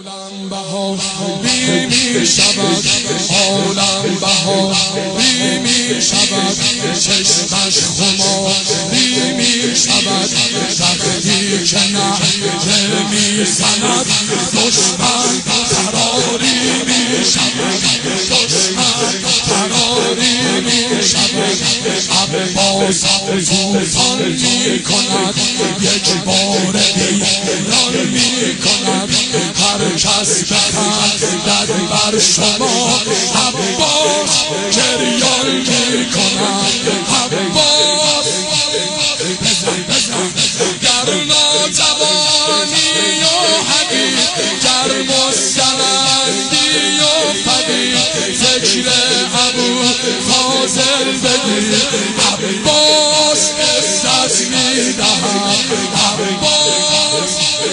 عالم بهاری می شود، عالم بهاری می شود، چشمش خماری می شود، وقتی که نعره می زند دشمن فراری می شود، دشمن فراری می شود. عباس طوفان می کند، یک بار ایران می کند، هر کس بخندد بر شما عباس گریان می کند. عباس گر ناتوانی و حدید، گر مستندی و فدید، ذکر ابو فاضل بگیر، عباس عزت می دهد. عباس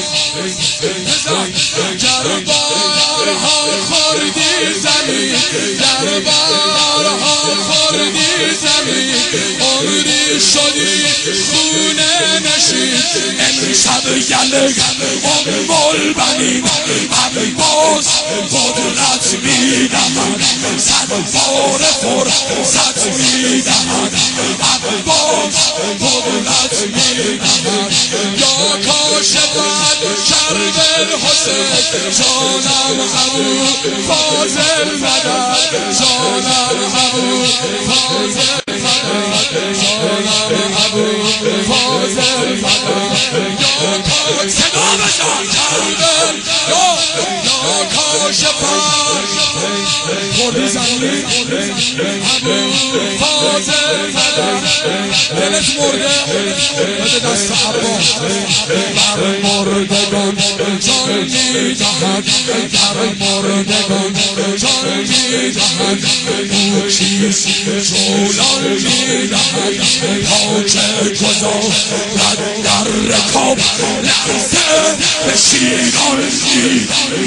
گر بارها خوردی زمین، گر بارها خوردی زمین، عمری شدی خونه نشین، امشب یلق ام البنین، عباس قدرت می دهد، صد بار فرصت می دهد، عباس قدرت می دهد. یا کاشفت کرب الحسین، جانم ابو فاضل مدد، جانم ابو فاضل مدد، جانم ابو فاضل مدد. یا کاشفت کرب، یا کاشفت خوردی زمین ابو فاضل مدد. دلت مرده بده دست عباس، بر مردگان جان می دهد، بر مردگان جان می دهد. او کیست جولان می دهد، تا که گذارد در رکاب لرزه به شیران می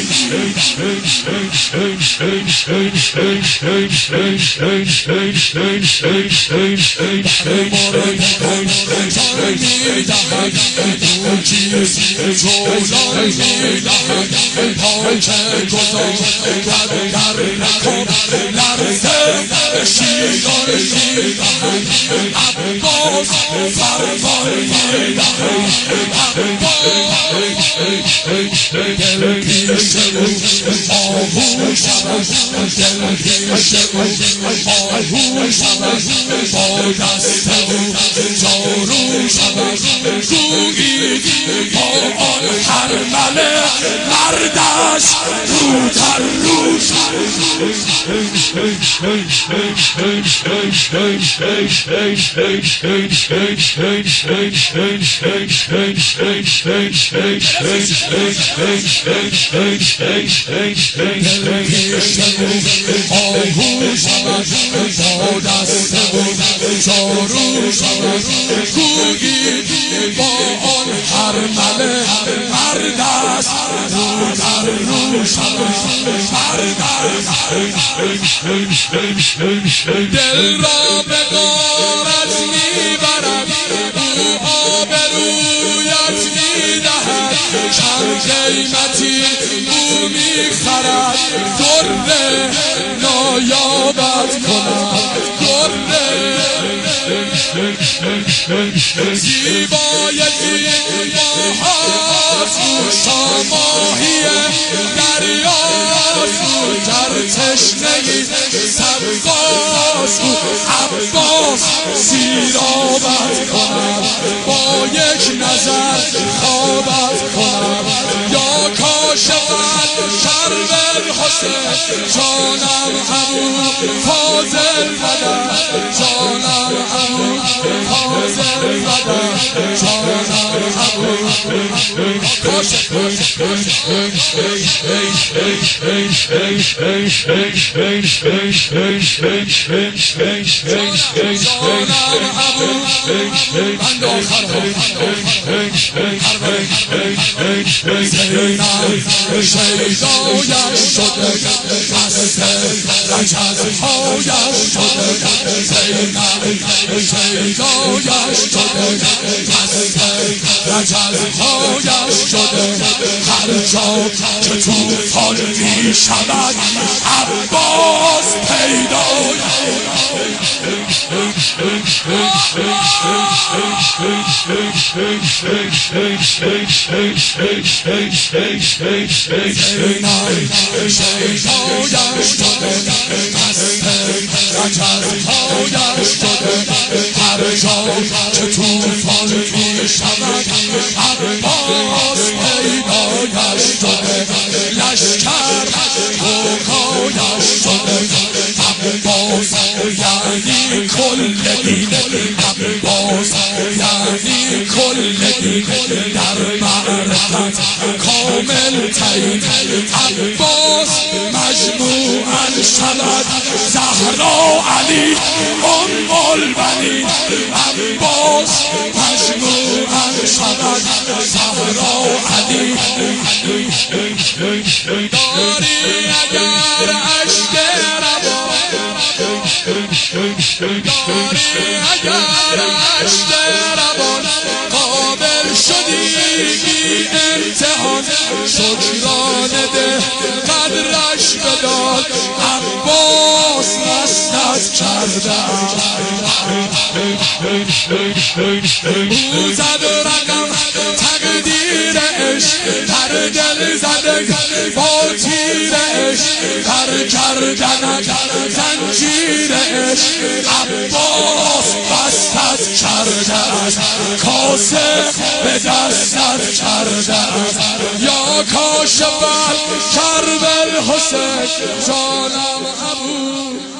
او کیست جولان می دهد، تا که گذارد در رکاب لرزه به شیران می دهد. عباس فرمان می دهد، دل پیش او آهو شود، دل پیش او آهو شود، با دست او جارو شود. گویید با آن حرمله مردش رو در رو آهو شود، با دست او جارو شود. گویید با آن حرمله مردش رو در رو شود، دل را به غارت میبرد، او آبرویت میدهد، چند قیمتی او میخرد، در نایابت کند، زیبای زیباهاست او، شاماهی دریاست او، گر تشنگی سبزاست او، عباس سیرابت کند، با یک نظر خوابت کند. یا کاشفت کرب الحسین، جانم ابو فاضل مدد، جانم ابو فاضل مدد، جانم ابو کاشفت. بند آخر شیدایش شده دست رجزهایش شده، زینب شیدایش شده دست رجزهایش شده هر جا که توفان می شود عباس پیدا. شیدایش شده دست رجزهایش شده هر جا که توفان می شود عباس پیدایش شده لشکر گوکایش شده عباس یعنی کل دین عباس یعنی کل دین در معرفت کامل ترین عباس مجموعاً شود زهرا علی ام البنین عباس مجموعاً شود زهرا علی. داری اگر عشق روان داری اگر عشق روان قابل شدی بی امتحان شکرانه ده قدرش بداد عباس مستت کردم. او زد رقم تقدیر عشق در دل زده با تیر عشق در گردنت زنجیر عشق عباس بستت کرده است کاسه به دستت کرده است یا کاشف کرب الحسین جانم ابو